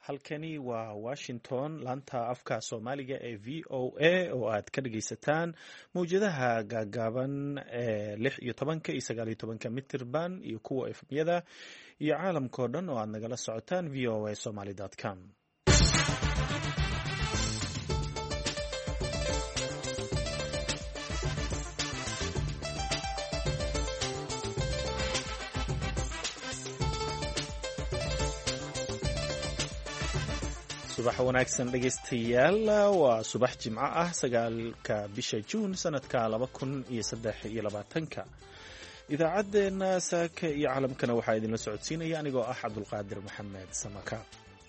halkani waa Washington laanta afka Soomaaliga ee VOA oo aad ka dhageysataan mowjadaha gaagaaban ee 16 iyo 19 mitirban iyo kuwa FM-yada iyo caalamka oo dhan oo aad nagala socotaan voasomali.com. subax wanaagsan dhegeystayaal waa subax jimco ah 9 bisha Juun sanadka 2023 idaacadeena saaka iyo caalamkana waxaa idinla socodsiinaya anigoo ah Cabdulqaadir Maxamed Samaka.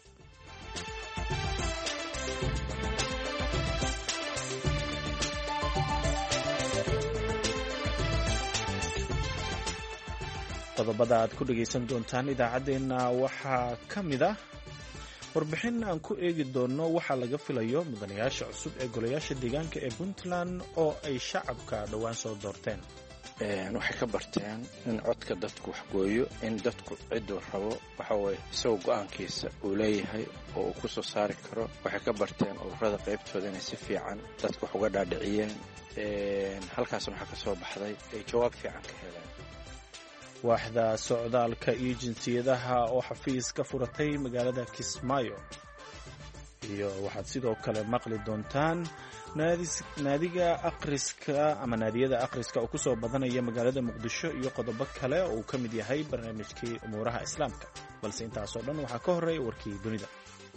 qodobada aad ku dhageysan doontaan idaacadeena waxaa ka mid ah warbixin aan ku eegi doono waxaa laga filayo mudanayaasha cusub ee golayaasha deegaanka ee Puntland oo ay shacabka dhawaan soo doorteen. waxay ka barteen in codka dadku wax gooyo, in dadku ciduu rabo waxa way soo go'aankiisa uu leeyahay oo uu ku soo saari karo. waxay ka barteen ururada qaybtooda inay si fiican dadku wax uga dhaadhiciyeen. halkaasna waxaa ka soo baxday ay jawaab fiican ka heleen. waaxda socdaalka iyo jinsiyadaha oo xafiis ka furatay magaalada Kismaayo, iyo waxaad sidoo kale maqli doontaan naadiga akhriska ama naadiyada akhriska oo kusoo badanaya magaalada Muqdisho iyo qodobo kale oo uu ka mid yahay barnaamijkii umuuraha islaamka. balse intaasoo dhan waxaa ka horeeya warkii dunida.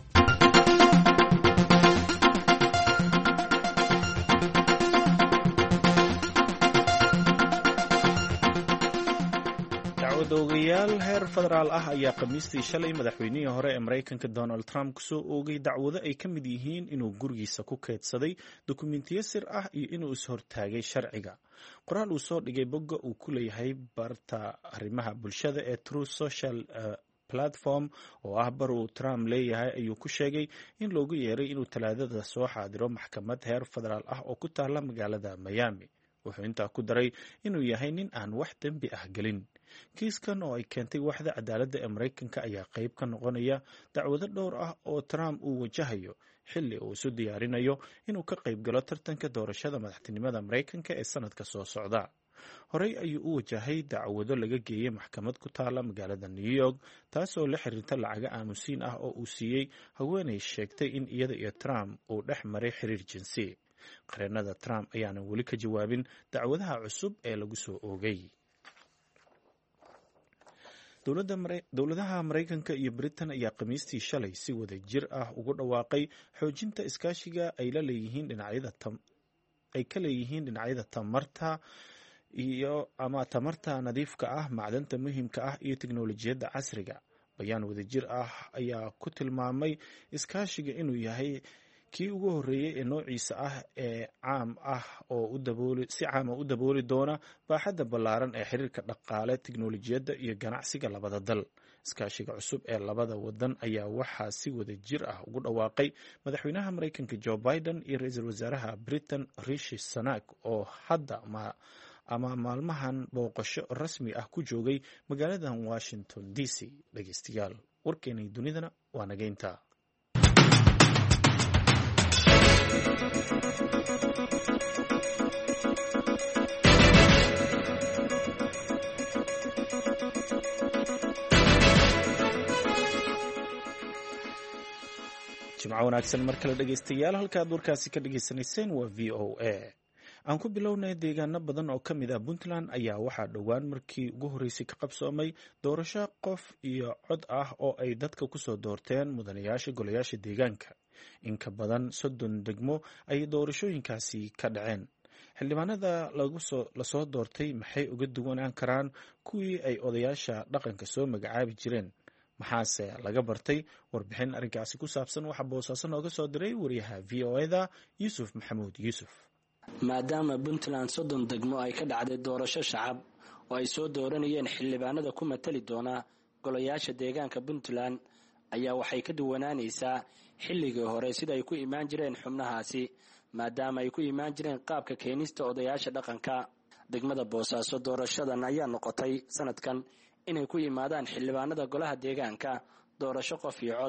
dacwad-oogayaal heer federaal ah ayaa khamiistii shalay madaxweynihii hore ee Mareykanka Donald Trump kusoo oogay dacwado ay ka mid yihiin inuu gurigiisa ku keydsaday dukumentiyo sir ah iyo inuu is-hortaagay sharciga. qoraal uu soo dhigay bogga uu ku leeyahay barta arrimaha bulshada ee Truth Social Platform oo ah bar uu Trump leeyahay ayuu ku sheegay in loogu yeeray inuu Talaadada soo xaadiro maxkamad heer federaal ah oo ku taala magaalada Miami. wuxuu intaa ku daray inuu yahay nin aan wax dembi ah gelin. kiiskan oo ay keentay waaxda cadaaladda ee Mareykanka ayaa qayb ka noqonaya dacwado dhowr ah oo Trump uu wajahayo xilli uu isu diyaarinayo inuu ka qayb galo tartanka doorashada madaxtinimada Mareykanka ee sanadka soo socda. horey ayuu u wajahay dacwado laga geeyay maxkamad ku taala magaalada New York taasoo la xiriirta lacaga aamusiin ah oo uu siiyey haweeney sheegtay in iyada iyo Trump uu dhex maray xiriir jinsi. qareenada Trump ayaanan weli ka jawaabin dacwadaha cusub ee lagu soo oogay. dowladaha Mareykanka iyo Britain ayaa khamiistii shalay si wada jir ah ugu dhawaaqay xoojinta iskaashiga ay ka leeyihiin dhinacyada tamarta iyo ama tamarta nadiifka ah, macdanta muhiimka ah iyo tiknoolajiyadda casriga. bayaan wada jir ah ayaa ku tilmaamay iskaashiga inuu yahay kii ugu horeeyay ee noociisa ah ee caam ah oo si caam ah u dabooli doona baaxadda ballaaran ee xiriirka dhaqaale, tiknoolajiyadda iyo ganacsiga labada dal. iskaashiga cusub ee labada wadan ayaa waxaa si wada jir ah ugu dhawaaqay madaxweynaha Mareykanka Joe Biden iyo ra'iisul wasaaraha Britain Rishi Sunak oo hadda maalmahan booqasho rasmi ah ku joogay magaaladan Washington DC. dhegeystayaal warkeenay dunidana waa nageynta. jimco wanaagsan mar kale dhegeystayaal, halkaad warkaasi ka dhageysanayseen waa VOA. aan ku bilownay deegaano badan oo ka mid ah Puntland ayaa waxaa dhowaan markii ugu horreysay ka qabsoomay doorasho qof iyo cod ah oo ay dadka kusoo doorteen mudanayaasha golayaasha deegaanka. in ka badan 30 degmo ay doorashooyinkaasi ka dhaceen. xildhibaanada lasoo doortay maxay uga duwanaan karaan kuwii ay odayaasha dhaqanka soo magacaabi jireen? maxaase laga bartay? warbixin arrinkaasi ku saabsan waxaa boosaaso nooga soo diray wariyaha VOA-da Yuusuf Maxamuud Yuusuf. maadaama Puntland 30 degmo ay ka dhacday doorasho shacab oo ay soo dooranayeen xildhibaanada ku matali doona golayaasha deegaanka Puntland ayaa waxay ka duwanaanaysaa xilligii hore sida ay ku imaan jireen xubnahaasi, maadaama ay ku imaan jireen qaabka keenista odayaasha dhaqanka. degmada Boosaaso doorashadan ayaa noqotay sanadkan inay ku yimaadaan xildhibaanada golaha deegaanka doorasho qof iyo cod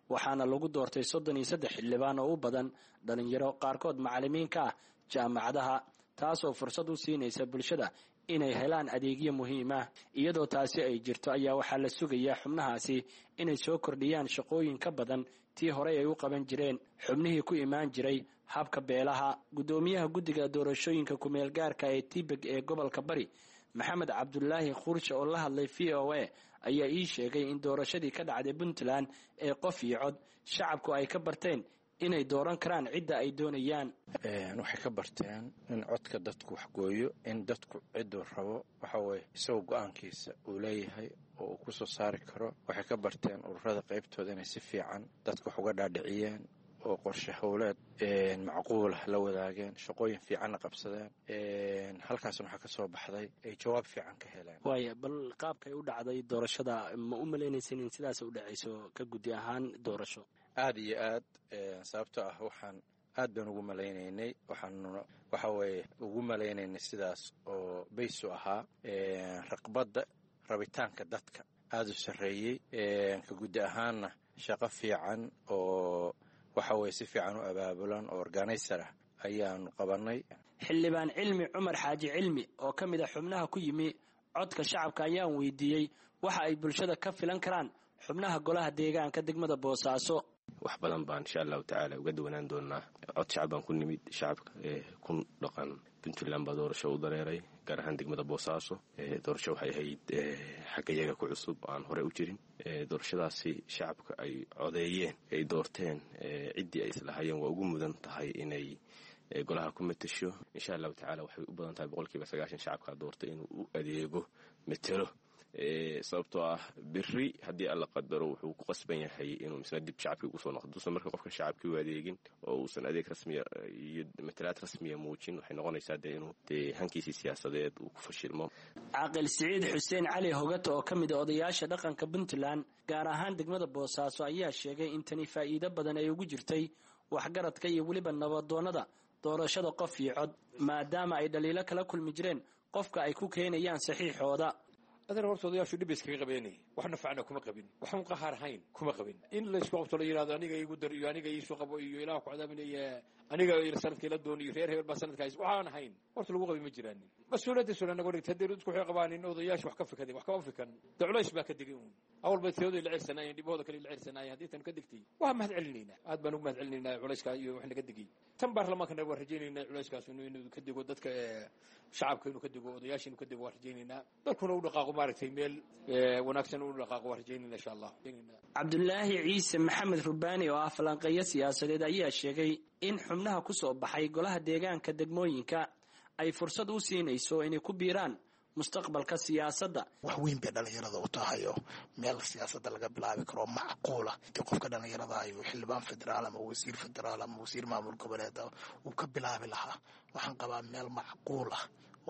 waxaana lagu doortay 33 xildhibaan oo u badan dhalinyaro qaarkood macallimiin ka ah jaamacadaha, taasoo fursad u siinaysa bulshada inay helaan adeegyo muhiim ah. iyadoo taasi ay jirto ayaa waxaa la sugayaa xubnahaasi inay soo kordhiyaan shaqooyin ka badan tii horey ay u qaban jireen xubnihii ku imaan jiray habka beelaha. gudoomiyaha guddiga doorashooyinka kumeel gaarka ee Tibeg ee gobolka Bari, Maxamed Cabdulaahi Khurshe, oo la hadlay VOA, ayaa ii sheegay in doorashadii ka dhacday Puntland ee qof iyo cod shacabku ay ka barteen inay dooran karaan cidda ay doonayaan. waxay ka barteen in codka dadku wax gooyo, in dadku ciduu rabo waxa way isagoo go'aankiisa uu leeyahay oo uu ku soo saari karo. waxay ka barteen ururada qaybtooda inay si fiican dadku wax uga dhaadhiciyeen oo qorshe howleed macquul ah la wadaageen, shaqooyin fiicanna qabsadeen. halkaasna waxaa ka soo baxday ay jawaab fiican ka heleen. waaya, bal qaabkay u dhacday doorashada ma u malaynaysan in sidaas u dhacayso ka guddi ahaan doorasho? aad iyo aad, sababtoo ah waxaan aad baan ugu malaynaynay, waxaanuna waxa weeye ugu malaynaynay sidaas oo baysu ahaa raqbadda rabitaanka dadka aad u sarreeyey. ka guddi ahaanna shaqo fiican oo waxa weeye si fiican u abaabulan oo organizer ah ayaanu qabanay. xildhibaan Cilmi Cumar Xaaji Cilmi oo ka mid ah xubnaha ku yimi codka shacabka ayaan weydiiyey waxa ay bulshada ka filan karaan xubnaha golaha deegaanka degmada Boosaaso. wax badan baan insha allahu tacaala uga duwanaan doonaa. cod shacab baan ku nimid, shacabka ku dhaqan Puntland baa doorasho u dareeray, gaar ahaan degmada Boosaaso. doorasho waxay ahayd xagga iyaga ku cusub aan hore u jirin. doorashadaasi shacabka ay codeeyeen, ay doorteen ciddii ay islahayeen waa ugu mudan tahay inay golaha ku matasho. insha allahu tacaala waxay u badan tahay 90% shacabka doortay inuu u adeego matalo. sababtoo ah biri haddii alla qadaro wuxuu ku qasban yahay inuu misna dib shacabkii ugu soo noqdo. duusan marka qofka shacabkii u adeegin oo uusan adeeg rasmiya iyo matalaad rasmiya muujin, waxay noqonaysaa dee inuu hankiisii siyaasadeed uu ku fashilmo. caaqil Siciid Xuseen Cali Hogato oo ka mid ah odayaasha dhaqanka Puntland gaar ahaan degmada Boosaaso ayaa sheegay in tani faa'iido badan ay ugu jirtay waxgaradka iyo weliba nabadoonnada doorashada qof iyo cod, maadaama ay dhaliilo kala kulmi jireen qofka ay ku keenayaan saxiixooda. adana horta odayaashu dhib iskaga qabeenay, wax nafacna kuma qabin, waxaan qahaar ahayn kuma qabin. in la isku qabto la yiraahdo aniga igu dar iyo aniga iisu qabo iyo ilaaha ku cadaabinaya aniga sanadkii la dooniyo reer hebel baa sanadkaas waxaan ahayn horta lagu qabi ma jiraan. mas-uuliyadda soo naga dhigtay hadii dadku waxay qabaan in odayaashu wax ka fikadeen, wax kama fikan. dawladeed baa ka digay awal bay teedo la cirsanayeen, dhibooda kale la cirsanayeen. hadii tan ka digtay waa mahad celinayna, aad baan ugu mahad celinayna culayska iyo wax naga digay. tan baarlamaanka waa rajeynayna culayskaas inuu ka digo dadka shacabka, inuu ka digo odayaasha, inuu ka digo waa rajeynayna. dadkuna u dhaqaaqo maaragtay meel wanaagsan u dhaqaaqo waa rajeynayna insha Allah. Cabdulaahi Ciise Maxamed Rubaani oo ah falanqeeyo siyaasadeed ayaa sheegay in xubnaha ku soo baxay golaha deegaanka degmooyinka ay fursad u siinayso inay ku biiraan mustaqbalka siyaasadda. wax weyn bay dhalinyarada u tahay oo meel siyaasadda laga bilaabi karo macquula. intii qofka dhalinyarada ayuu xildhibaan federaal ama wasiir federaal ama wasiir maamul goboleed uu ka bilaabi lahaa, waxaan qabaa meel macquul ah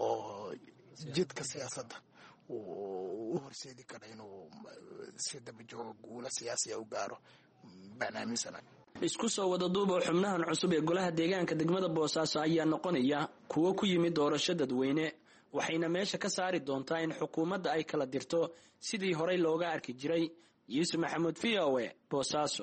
oo jidka siyaasadda u horseedi kara inuu si dabajooga guula siyaasiya u gaaro barnaamijsan. isku soo wada duuba xubnahan cusub ee golaha deegaanka degmada Boosaaso ayaa noqonaya kuwo ku yimid doorasho dadweyne, waxayna meesha ka saari doontaa in xukuumadda ay kala dirto sidii horey looga arki jiray. Yuusuf Maxamuud, VOA, Boosaaso.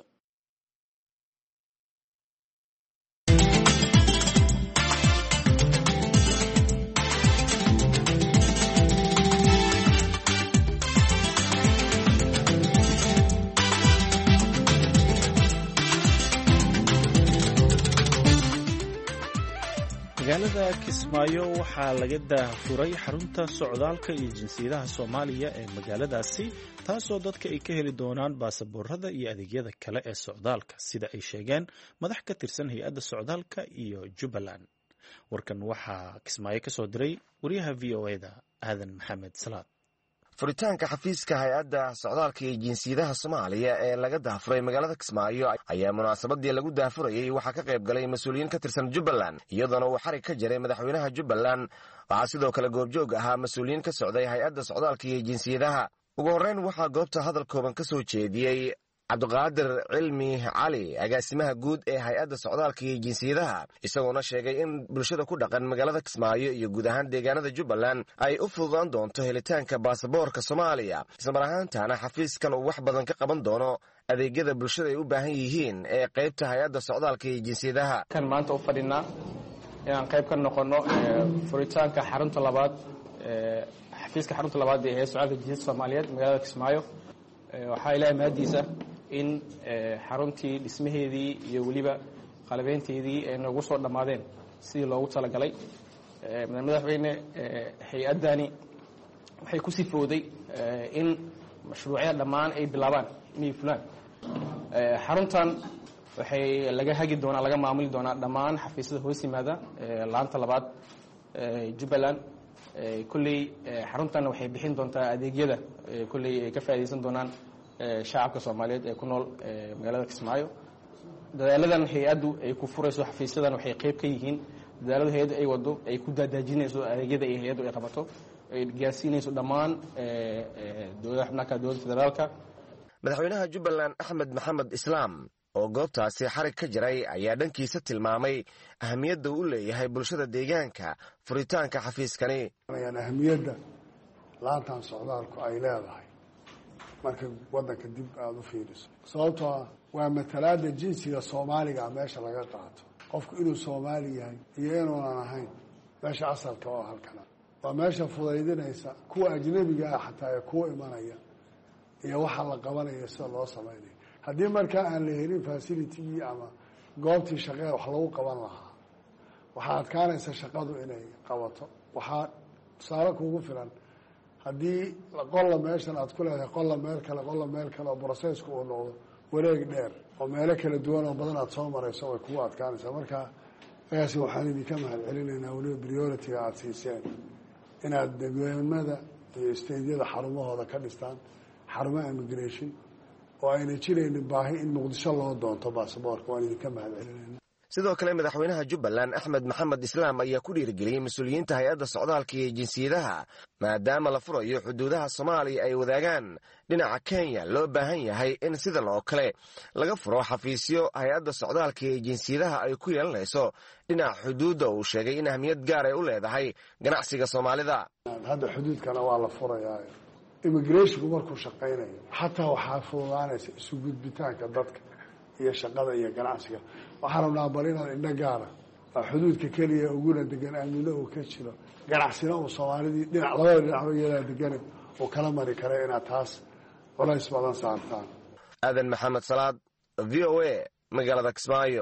magaalada Kismaayo waxaa laga daafuray xarunta socdaalka iyo jinsiyadaha Soomaaliya ee magaaladaasi, taasoo dadka ay ka heli doonaan baasaboorada iyo adeegyada kale ee socdaalka, sida ay sheegeen madax ka tirsan hay-adda socdaalka iyo Jubbaland. warkan waxaa Kismaayo ka soo diray wariyaha VOA-da Aadan Maxamed Salaad. furitaanka xafiiska hay-adda socdaalka iyo jinsiyadaha Soomaaliya ee laga daafuray magaalada Kismaayo ayaa munaasabadii lagu daafurayay waxaa ka qayb galay mas-uuliyiin ka tirsan Jubbaland, iyadoona uu xarig ka jiray madaxweynaha Jubbaland. waxaa sidoo kale goobjoog ahaa mas-uuliyiin ka socday hay-adda socdaalka iyo jinsiyadaha. ugu horreyn waxaa goobta hadal kooban ka soo jeediyey cabdiqaadir cilmi cali agaasimaha guud ee hay-adda socdaalka iyo jinsiyadaha isagoona sheegay in bulshada ku dhaqan magaalada kismaayo iyo guud ahaan deegaanada jubbaland ay u fududaan doonto helitaanka baasaboorka soomaaliya islamar ahaantaana xafiiskan uu wax badan ka qaban doono adeegyada bulshada ay u baahan yihiin ee qaybta hay-adda socdaalka iyo jinsiyadaha. kan maanta u fadhinaa inaan qayb ka noqono furitaanka xarunta labaad xafiiska xarunta labaad ee socdaalka jinsiyadda Soomaaliyeed magaalada Kismaayo. waxaa ilaahay mahadiisa in xaruntii dhismaheedii iyo weliba qalabeynteedii ay noogu soo dhammaadeen sidii loogu talagalay. madaxweyne hay-addani waxay ku sifooday in mashruucyada dhammaan ay bilaabaan inay fulaan. xaruntan waxay laga hagi doonaa laga maamuli doonaa dhammaan xafiisyada hoos yimaada laanta labaad Jubbaland. kulley xaruntan waxay bixin doontaa adeegyada kulley ay ka faa'iideysan doonaan shacabka Soomaaliyeed ee ku nool magaalada Kismaayo. dadaaladan hay-addu ay ku furayso xafiisyadan waxay qayb ka yihiin dadaalada hay-addu ay wado ay ku daadaajinayso adeegyada ay hay-addu ay qabato ay gaarsiinayso dhammaan dowladaha xubnaha dowladda federaalka. madaxweynaha Jubbaland Axmed Maxamed Islaam oo goobtaasi xarig ka jiray ayaa dhankiisa tilmaamay ahamiyadda uu leeyahay bulshada deegaanka furitaanka xafiiskani. ahamiyadda laantan socdaalku ay leedahay marka waddanka dib aada u fiiriso sababtoo ah waa matalaadda jinsiga Soomaaliga meesha laga qaato qofku inuu Soomaali yahay iyo inuunan ahayn meesha asalka oo halkana waa meesha fudaydinaysa kuwa ajnabiga ah xataa ee kuwa imanaya iyo waxa la qabanayo sida loo samaynayo. haddii markaa aan la helin facilitygii ama goobtii shaqee wax lagu qaban lahaa waxaa adkaanaysa shaqadu inay qabato. waxaa tusaale kugu filan haddii qolla meeshan aad ku leedahay qolla meel kale oo brocessku uu noqdo wareeg dheer oo meelo kala duwan oo badan aad soo marayso way kugu adkaanaysaa. marka agaasi waxaan idinka mahad celinaynaa weliba priority-ga aada siiseen inaad degmada iyo steydyada xarumahooda ka dhistaan xarumaha immigration oo ayna jiraynin baahi in Muqdisho loo doonto baasaboorka. waan idinka mahad celinayna. sidoo kale madaxweynaha Jubbaland Axmed Maxamed Islaam ayaa ku dhiirigeliyey mas-uuliyiinta hay-adda socdaalka iyo jinsiyadaha maadaama la furayo xuduudaha Soomaaliya ay wadaagaan dhinaca Kenya loo baahan yahay in sidan oo kale laga furo xafiisyo hay-adda socdaalka iyo jinsiyadaha ay ku yeelanayso dhinaca xuduudda uu sheegay in ahmiyad gaar ay u leedahay ganacsiga Soomaalida. hadda xuduudkana waa la furayaa. immigrationku markuu shaqaynayo xataa waxaa fududaanaysa isu gudbitaanka dadka iyo shaqada iyo ganacsiga. waxaan rabnaa bal inaad indho gaara waa xuduudka keliya uguna degan aamino uu ka jiro ganacsina uu Soomaalidii dhinac labada dhinacba iyadaa degane uu kala mari kara inaad taas culays badan saartaan. aadan maxamed salaad VOA magaalada Kismaayo.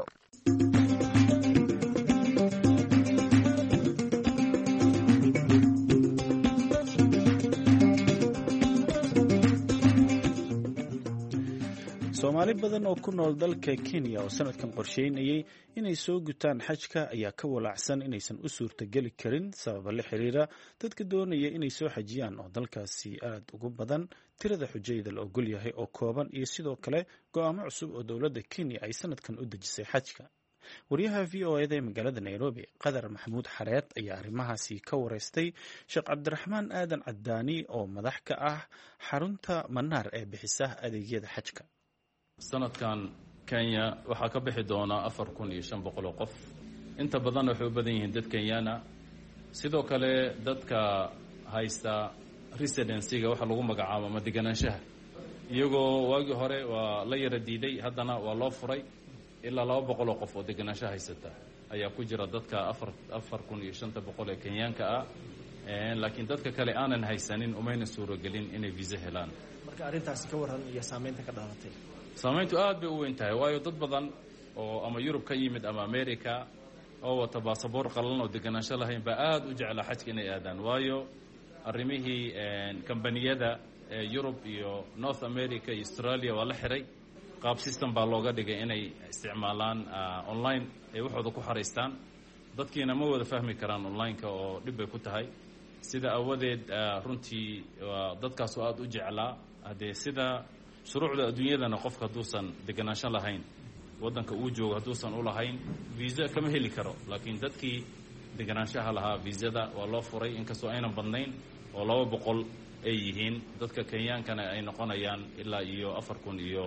Soomaali badan oo ku nool dalka Kenya oo sanadkan qorsheynayay inay soo gutaan xajka ayaa ka walaacsan inaysan u suurtageli karin sabab la xiriira dadka doonaya inay soo xajiyaan oo dalkaasi aad ugu badan tirada xujayda la ogol yahay oo kooban iyo sidoo kale go'aamo cusub oo dowladda Kenya ay sanadkan u dejisay xajka. wariyaha VOA-da ee magaalada Nairobi Qadar Maxamuud Xareed ayaa arrimahaasi ka wareystay Sheekh Cabdiraxmaan Aadan Cadaani oo madax ka ah xarunta Manaar ee bixisa adeegyada xajka. sanadkan Kenya waxaa ka bixi doona 4500 qof. inta badan waxay u badan yihiin dad Kenyana. sidoo kale dadka haysta residency-ga waxa lagu magacaabo ama deganaanshaha iyagoo waagii hore waa la yara diiday haddana waa loo furay ilaa 200 qof oo deganaansho haysata ayaa ku jira dadka 4500 ee Kenyaanka ah. laakiin dadka kale aanan haysanin umayna suuragelin inay visa helaan. marka arrintaasi ka waran iyo saameynta ka dhalatay. saameyntu aad bay u weyn tahay waayo dad badan oo ama Yurub ka yimid ama America oo wata baasaboor qalan oo deganaansho lahayn baa aad u jecel xajka inay aadaan waayo arrimihii kambaniyada Yurub iyo North America iyo Australia waa la xiray. qaab system baa looga dhigay inay isticmaalaan online ay waxooda ku xareystaan. dadkiina ma wada fahmi karaan online-ka oo dhib bay ku tahay. sida awadeed runtii dadkaas oo aad u jeclaa hadee sida shuruucda adduunyadana qofka hadduusan deganaansho lahayn waddanka uu joogo hadduusan u lahayn visa kama heli karo. laakiin dadkii deganaanshaha lahaa visada waa loo furay inkastoo aynan badnayn oo 200 ay yihiin. dadka Kenyaankana ay noqonayaan ilaa iyo 4000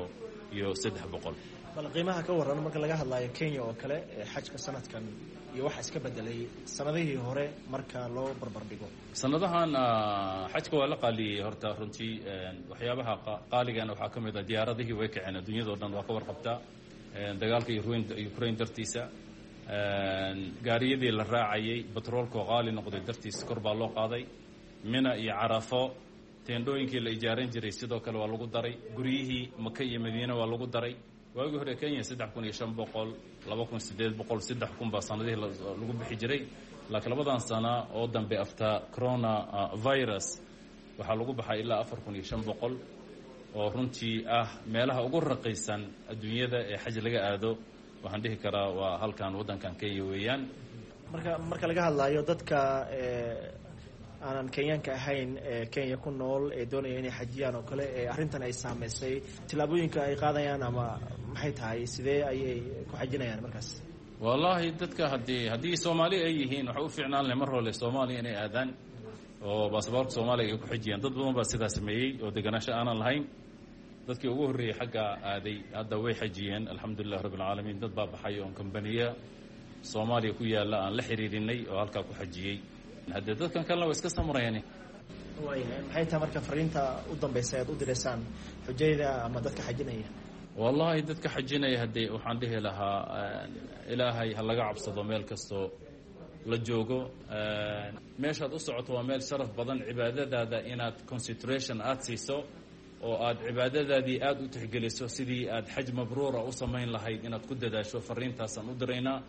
iyo 300. bal qiimaha ka waran marka laga hadlayo Kenya oo kale xajka sanadkan iyo waxa iska bedelay sanadihii hore marka loo barbar dhigo. sanadahan xajka waa la qaaliyay horta runtii waxyaabaha qaaligan waxa kamid ah diyaaradihii way kaceen adduunyada oo dhan waa ka warqabtaa dagaalka Ukraine dartiisa gaariyadii la raacayay batroolka qaali noqday dartiisa kor baa loo qaaday Mina iyo Carafo teendooyinkii la ijaaran jiray sidoo kale waa lagu daray guryihii Maka iyo Madiina waa lagu daray waagii hore Kenya 3500 2800 3000 baa sanadihii lagu bixi jiray laakiin labadan sano oo dambe after corona virus waxa lagu baxay ilaa 4500 oo runtii ah meelaha ugu raqiisan adduunyada ee xaj laga aado waxaan dhihi karaa waa halkan wadankan Kenya weeyaan marka laga hadlayo dadka aanan Kenyaanka ahayn Kenya ku nool ee doonaya inay xajiyaan oo kale arrintan ay saameysay tilaabooyinka ay qaadayaan ama maxay tahay sidee ayay ku xajinayaan markaas wallahi dadka hadii Soomaali ay yihiin waxa u fiicnaan leh mar hore Soomaaliya inay aadaan oo baasaboorka Soomaaliga ay ku xajiyaan dad badan baa sidaas sameeyay oo deganaansho aanan lahayn dadkii ugu horeeyay xagga aaday hadda way xajiyeen alxamdulillah rabbil caalamiin dad baa baxay oo kompaniya Soomaaliya ku yaala aan la xiriirinay oo halka ku xajiyay hadda dadkan kale way iska samarayaan maxay tahay marka fariinta u dambeysay aad u direysaan xujayda ama dadka xajinaya wallahi dadka xajinaya hadii waxaan dhihi lahaa ilaahay ha laga cabsado meel kasto la joogo meeshaad u socoto waa meel sharaf badan cibaadadaada inaad concentration aad siiso oo aad cibaadadaadii aad u tixgeliso sidii aad xaj mabruura u samayn lahayd inaad ku dadaasho fariintaasan u diraynaa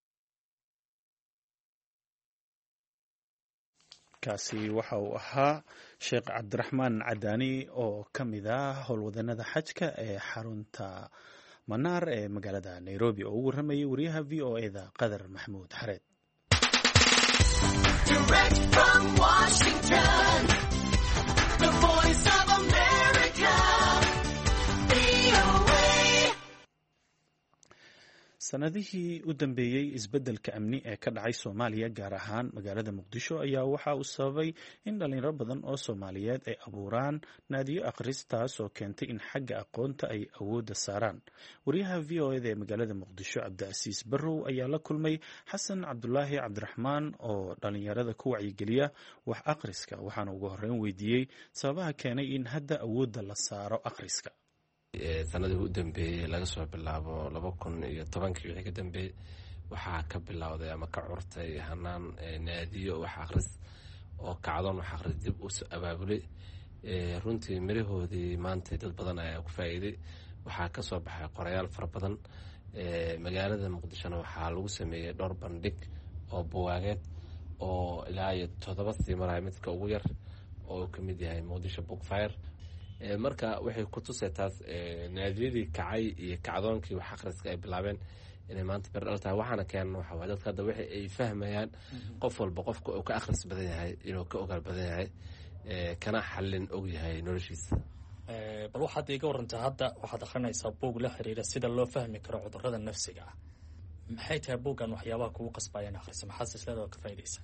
kaasi waxa uu ahaa Sheekh Cabdiraxmaan Cadaani oo ka mid ah howlwadanada xajka ee xarunta Manaar ee magaalada Nairobi oo ugu waramayay wariyaha VOA-da Qadar Maxamuud Xareed. sanadihii u dambeeyey isbeddelka amni ee ka dhacay Soomaaliya gaar ahaan magaalada Muqdisho ayaa waxa uu sababay in dhalinyaro badan oo Soomaaliyeed ay abuuraan naadiyo akhristaas oo keentay in xagga aqoonta ay awoodda saaraan. wariyaha VOA-da ee magaalada Muqdisho Cabdiasiis Barrow ayaa la kulmay Xasan Cabdulaahi Cabdiraxmaan oo dhalinyarada ku wacyigeliya wax akhriska waxaana ugu horreyn weydiiyey sababaha keenay in hadda awoodda la saaro akhriska. sanadii u dambeeyay laga soo bilaabo 2010 wixii ka dambeeyay waxaa ka bilowday ama ka curtay hanaan naadiyo wax akhris oo kacdoon wax akhris dib u soo abaabulay runtii mirahoodii maanta dad badan ayaa ku faa'iiday waxaa ka soo baxay qorayaal fara badan magaalada Muqdishona waxaa lagu sameeyay dhowr bandhig oo buugaageed oo ilaa 7 sii maray midka ugu yar oo ka mid yahay Muqdisho Book Fair marka waxay ku tusay taas naadiyadii kacay iyo kacdoonkii wax akhriska ay bilaabeen inay maanta berdal tahay waxaana keenan waxa waaye dadka hadda waxay ay fahmayaan qof walba qofka uu ka akhris badan yahay inuu ka ogaal badan yahay kana xallin og yahay noloshiisa bal waxaad iga warantaa hadda waxaad akhrinaysaa buug la xiriira sida loo fahmi karo cudurrada nafsiga ah maxay tahay buuggan waxyaabaha kugu qasbayaan akhris maxaad silsilada ka faa'iidaysaa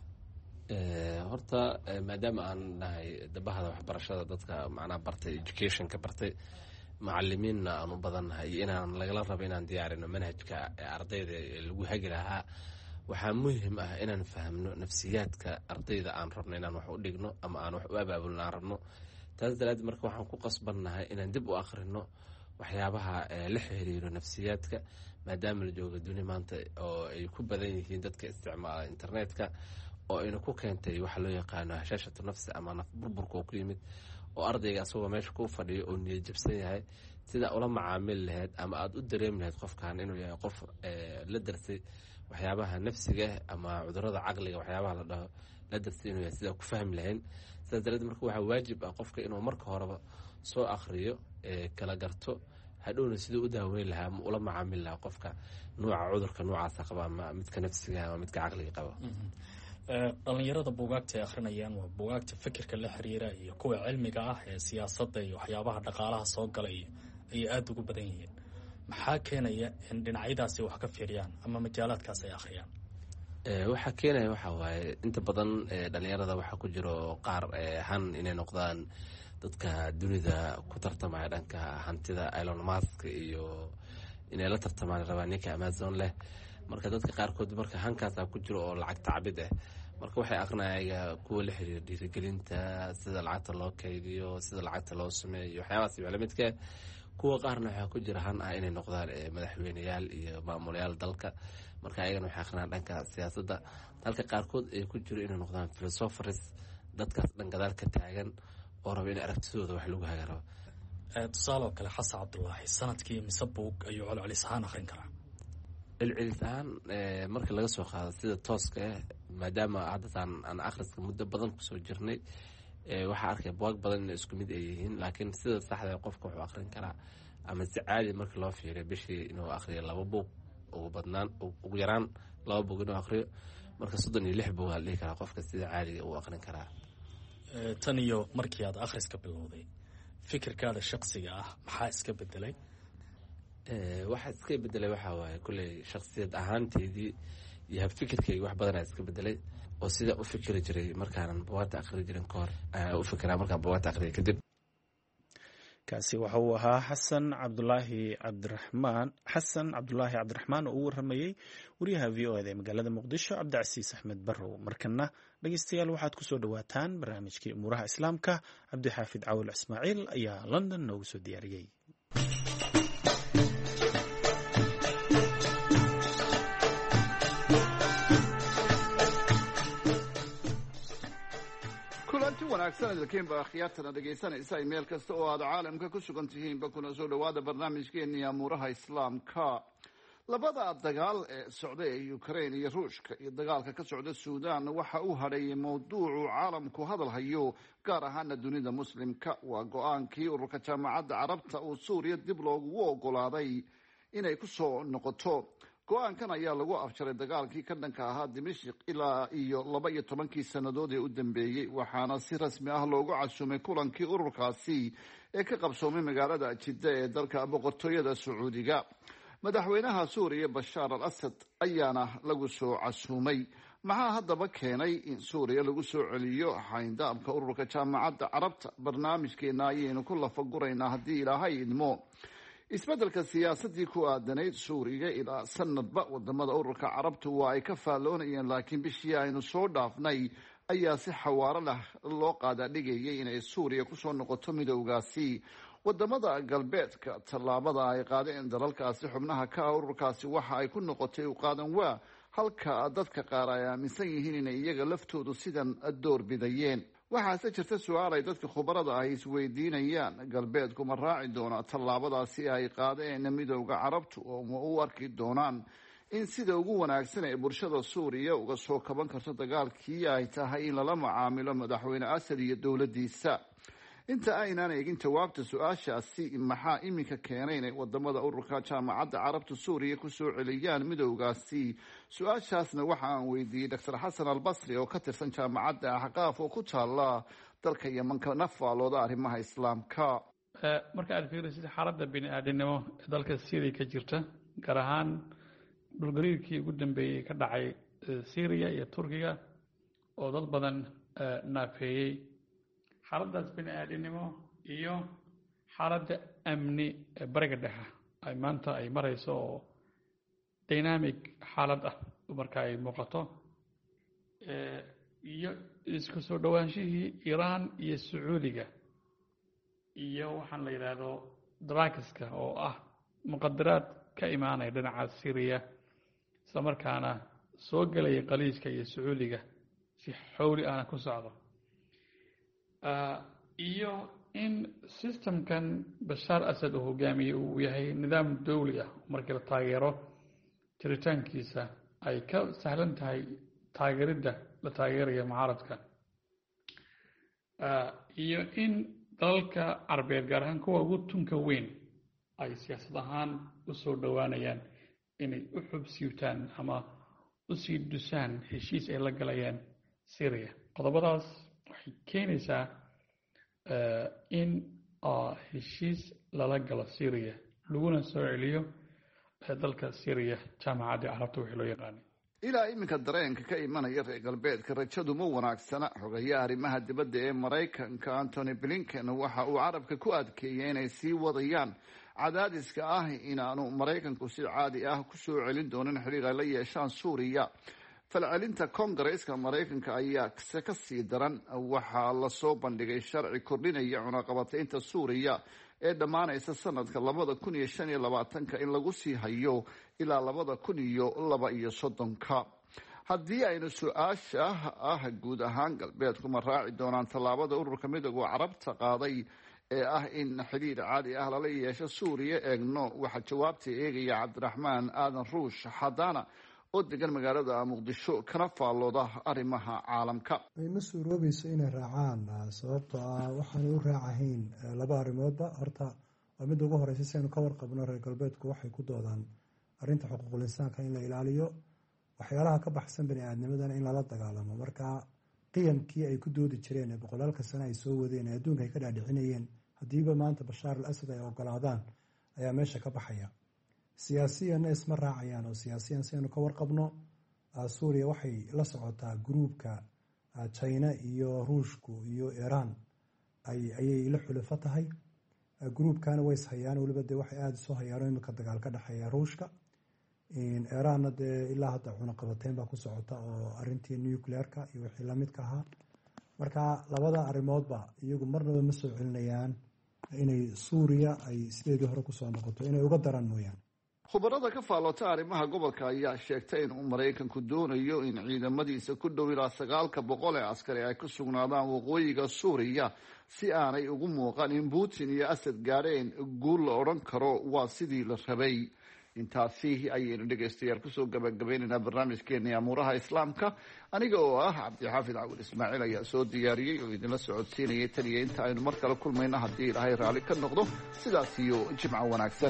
horta maadaama aan nahay dabahada waxbarashada dadka macnaha bartay educationka bartay macallimiinna aan u badannahay iyo inaan lagala rabo inaan diyaarino manhajka ardayda lagu hagi lahaa waxaa muhiim ah inaan fahmno nafsiyaadka ardayda aan rabno inaan wax u dhigno ama aan wax u abaabulno aan rabno taas daraaddeed marka waxaan ku qasbannahay inaan dib u akhrino waxyaabaha la xiriiro nafsiyaadka maadaama la joogo duni maanta oo ay ku badan yihiin dadka isticmaala internetka oo ayna ku keentay waxa loo yaqaano hashashatu nafsi ama naf burburka oo ku yimid oo ardayga asagoo meesha ku fadhiyo oo niyad jabsan yahay sida ula macaamil lahayd ama aad u dareemi lahayd qofkan inuu yahay qof la darsay waxyaabaha nafsiga ama cudurrada caqliga waxyaabaha la dhaho la darsay inuu yahay sida ku fahmi lahayn sidaas daraadeed marka waxaa waajib ah qofka inuu marka horeba soo akhriyo kala garto hadhowna siduu u daaweyn lahaa ama ula macaamil lahaa qofka nuuca cudurka noocaasa qaba ama midka nafsiga ama midka caqliga qaba dhalinyarada buugaagta ay akhrinayaan waa buugaagta fikirka la xiriira iyo kuwa cilmiga ah ee siyaasadda iyo waxyaabaha dhaqaalaha soo galay ayay aada ugu badan yihiin maxaa keenaya in dhinacyadaasi wax ka fiiriyaan ama majaalaadkaas ay akhriyaan waxaa keenaya waxaa waaye inta badan dhalinyarada waxaa ku jiro qaar han inay noqdaan dadka dunida ku tartamaya dhanka hantida Elon Musk iyo inay la tartamaan rabaan ninka Amazon leh. marka dadka qaarkood marka hankaas ku jiro oo lacag tacbid ah marka waxay aqrinayaan kuwa la xiriir dhiirigelinta sida lacagta loo kaydiyo sida lacagta loo sameeyo waxyaabahaas macluumaadka kuwa qaarna waxa ku jira han inay noqdaan madaxweynayaal iyo maamulayaal dalka marka ayagana waxay aqrinayaan dhanka siyaasadda dalka qaarkood ay ku jiro inay noqdaan philosophers dadkaas dhan gadaal ka taagan oo raba in aragtidooda wax lagu hagaaro. tusaale kale xasan cabdullaahi sanadkii mise buug ayuu celcelis ahaan akhrin karaa? celcelis ahaan marka laga soo qaado sida tooska maadaama haddaan aan akhriska muddo badan kusoo jirnay waxaa arkay buug badan inay isku mid ay yihiin laakiin sida saxda qofka wuxuu akhrin karaa ama si caadi marka loo fiiriyo bishii inuu akhriyo 2 buug ugu yaraan 2 buug inuu akhriyo marka 36 buug la dhihi karaa qofka sida caadiga uu akhrin karaa. tan iyo markii aad akhriska bilowday fikirkaada shakhsiga ah maxaa iska bedelay? waxa iska bedelay waxa waaye kulay shakhsiyad ahaanteedii iyo habfikirkayga wax badan iska bedelay oo sida u fikiri jiray markaan buugaagta akhri jirin ka hor u fikiraa markaan buugaagta akhriyo kadib. kaasi waxa uu ahaa xasan cabdulaahi cabdiraxmaan oo u waramayey wariyaha v o eda ee magaalada muqdisho cabdicasiis axmed barrow. markana dhegeystayaal waxaad kusoo dhawaataan barnaamijkii umuuraha islaamka cabdixaafid cawil ismaaciil ayaa london noogu soo diyaariyey. wanaagsan idinkiinba akhyaartana dhegaysanaysa meel kasta oo aad caalamka ku sugan tihiinba kuna soo dhawaada barnaamijkeennii amuuraha islaamka. labada dagaal ee socda ee Ukraine iyo Ruushka iyo dagaalka ka socda Suudaan waxa uu hadheeyay mowduucu caalamku hadal hayo gaar ahaan dunida muslimka waa go'aankii ururka jaamacadda carabta uu Suuriya dib loogu ogolaaday inay ku soo noqoto. go-aankan ayaa lagu afjaray dagaalkii ka dhanka ahaa Dimashq ilaa iyo 12 sannadood ee u dambeeyay waxaana si rasmi ah loogu casuumay kulankii ururkaasi ee ka qabsoomay magaalada Jidda ee dalka boqortooyada Sacuudiga. madaxweynaha Suuriya Bashar al-Assad ayaana lagu soo casuumay. maxaa haddaba keenay in Suuriya lagu soo celiyo xayndaabka ururka jaamacadda carabta? barnaamijkeena ayaynu ku lafaguraynaa haddii ilaahay idmo. isbeddelka siyaasadii ku aadanayd Suuriya ilaa sanadba wadamada ururka carabtu waa ay ka faalloonayeen laakiin bishii aynu soo dhaafnay ayaa si xawaaro leh loo qaadadhigayay inay Suuriya kusoo noqoto midowgaasi. wadamada galbeedka tallaabada ay qaadeen dalalkaasi xubnaha ka ururkaasi waxa ay ku noqotay u qaadan waa halka dadka qaar ay aaminsan yihiin inay iyaga laftoodu sidan door bidayeen. waxaase jirta su-aal ay dadka khubarada ah isweydiinayaan galbeedku ma raaci doona tallaabadaasi ay qaadeen midowda carabtu oo ma u arki doonaan in sida ugu wanaagsan ee bulshada Suuriya uga soo kaban karto dagaalkii ay tahay in lala macaamilo madaxweyne Assad iyo dowladiisa. inta aynaan eegin jawaabta su-aashaasi maxaa iminka keenay inay wadamada ururka jaamacadda carabta Suuriya ku soo celiyaan midowgaasi? su-aashaasna waxa aan weydiiyey Dr. Xasan al-Basri oo ka tirsan jaamacadda Ahqaaf oo ku taala dalka Yemen kana faalooda arrimaha islaamka. marka aad fiirisid xaaladda bini'aadanimo ee dalka Syria ka jirta gaar ahaan dhulgariirkii ugu dambeeyay ka dhacay Syria iyo Turkiga oo dad badan naafeeyay xaaladdaas bini'aadanimo iyo xaaladda amni ee bariga dhexe ay maanta ay marayso oo dynamic xaalad ah marka ay muuqato iyo isku soo dhawaanshihii Iiraan iyo Sacuudiga iyo waxaan la yiraahdo drugska oo ah muqaddaraad ka imaanaya dhinaca Syria isla markaana soo galaya qaliiska iyo Sacuudiga si xawli ah ku socdo. iyo in systemkan Bashar Assad uu hogaamiyo uu yahay nidaam dawli ah markii la taageero jiritaankiisa ay ka sahlan tahay taageerida la taageerayo mucaaradka. iyo in dalalka Carbeed gaar ahaan kuwa ugu tunka weyn ay siyaasad ahaan u soo dhawaanayaan inay u xubsiyutaan ama u sii dusaan heshiis ay la galayaan Syria. qodobadaas waxay keenaysaa in heshiis lala galo Syria laguna soo celiyo dalka Syria jaamacadda carabta wixii loo yaqaan. ilaa iminka dareenka ka imanaya reer galbeedka rajadu ma wanaagsana. xogayaha arrimaha dibadda ee maraykanka Antony Blinken waxa uu carabka ku adkeeyay inay sii wadayaan cadaadiska ah inaanu maraykanku si caadi ah kusoo celin doonin xiriir ay la yeeshaan Suuriya. falcelinta koongareeska maraykanka ayaa ka sii daran. waxaa lasoo bandhigay sharci kordhinaya cunaqabataynta Suuriya ee dhammaanaysa sanadka 2025 in lagu sii hayo ilaa 2032. haddii aynu su-aasha guud ahaan galbeedku ma raaci doonaan tallaabada ururka midowga carabta qaaday ee ah in xiriir caadi ah lala yeesho Suuriya eegno, waxaa jawaabta eegaya cabdiraxmaan aadan ruush xadaana oo degan magaalada Muqdisho kana faallooda arrimaha caalamka. ma suuroobayso inay raacaan sababtoo ah waxaan u raacahayn laba arrimoodba. horta waa mid ugu horeysa si aynu ka warqabno reer galbeedku waxay ku doodaan arrinta xuquuqul insaanka in la ilaaliyo, waxyaalaha ka baxsan bani aadnimadana in lala dagaalamo. marka qiyamkii ay ku doodi jireen ee boqolaalka sano ay soo wadeen ee adduunka ay ka dhaadhicinayeen haddiiba maanta bashaar al asad ay ogolaadaan ayaa meesha ka baxaya. siyaasiyanna isma raacayaan oo siyaasiyan si aynu ka warqabno suuriya waxay la socotaa gruubka China iyo ruushku iyo Iran ayay la xulafo tahay. gruubkana way ishayaan, weliba dee waxay aada soo hayaan imika dagaal ka dhexeeya ruushka. Iranna dee ilaa hadda cunaqabateyn baa ku socota oo arintii nuclearka iyo wixii lamidka ahaa. marka labada arrimoodba iyagu marnaba ma soo celinayaan inay Suuriya ay sideedii hore kusoo noqoto, inay uga daran mooyaan. khubarada ka faallota arrimaha gobolka ayaa sheegtay in maraykanku doonayo in ciidamadiisa ku dhow ilaa 900 ee askari ay ku sugnaadaan waqooyiga Suuriya si aanay ugu muuqan in Putin iyo Asad gaareen guul la odhan karo waa sidii la rabay. intaasi ayaynu dhegaystayaal kusoo gabagabaynaynaa barnaamijkeena amuuraha islaamka. aniga oo ah cabdixaafid cawil ismaaciil ayaa soo diyaariyey oo idinla socodsiinayay tan iyo inta aynu mar kale kulmayna haddii ilaahay raalli ka noqdo. sidaas iyo jimco wanaagsan.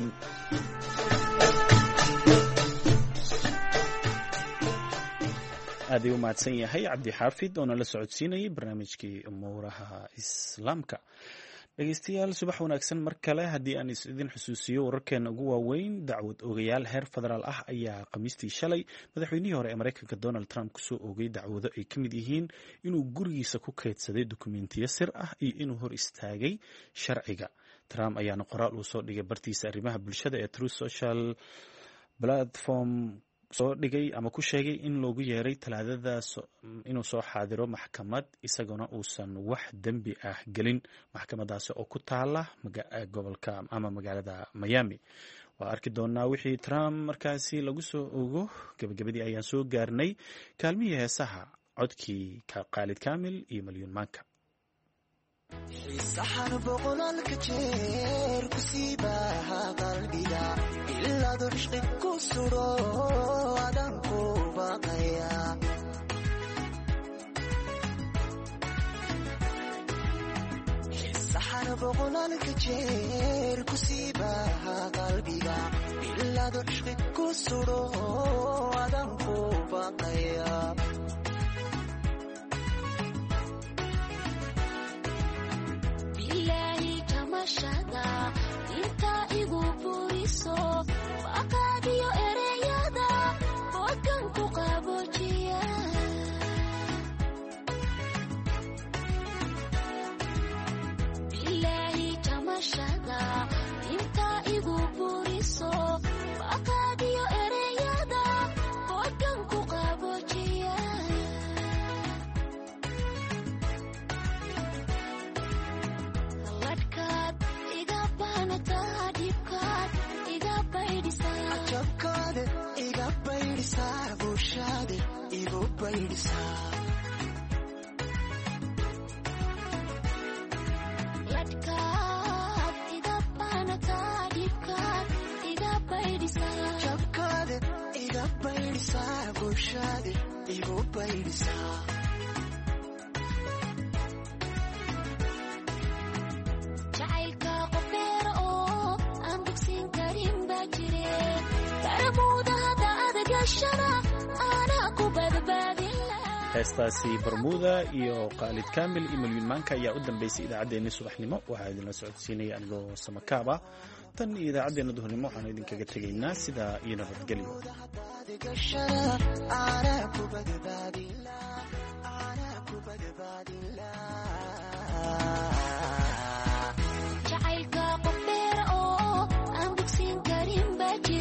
aad ayuu u mahadsan yahay cabdixaafid oo nala socodsiinayay barnaamijkii umuuraha islaamka. dhegeystayaal subax wanaagsan mar kale. haddii aan idin xusuusiyo wararkeena ugu waaweyn, dacwad oogayaal heer federaal ah ayaa khamiistii shalay madaxweynihii hore ee maraykanka Donald Trump kusoo oogay dacwado ay ka mid yihiin inuu gurigiisa ku kaydsaday dukumentiyo sir ah iyo inuu hor istaagay sharciga. Trump ayaana qoraal uu soo dhigay bartiisa arrimaha bulshada ee Truth Social platform soo dhigay ama ku sheegay in loogu yeeray talaadada inuu soo xaadiro maxkamad isaguna uusan wax dembi ah gelin, maxkamadaasi oo ku taala gobolka ama magaalada Miami. waa arki doonaa wixii Trump markaasi lagu soo ogo. gabagabadii ayaan soo gaarnay kaalmihii heesaha, codkii Khalid Kamil iyo Malyuun Maanka. saxan boqolaalka jeer ku siibaha qalbiga ilaa dushqi ku suro adan ku baqaya saxan boqolaalka jeer ku siibaha qalbiga ilaa dushqi ku suro adan ku baqaya inta igu buriso aqaadiyo ereyada boodkan ku qaboojiya bilaahi jamashada inta igu buriso aqaadiyo ereyada boodkan ku qaboojiya jacaylka qofeer oo aan dugsin karin baa jire baramuuda hadda adagashana ana ku badbaadin heestaasi Bermuda iyo Khalid Kamil iyo Malyuun Maanka ayaa u dambeysay idaacaddeenii subaxnimo. waxaa idinla socodsiinaya anigoo Samakaaba. tan iyo idaacaddeenna duhurnimo waxaanu idinkaga tegaynaa sidaa iyo nabadgelyo.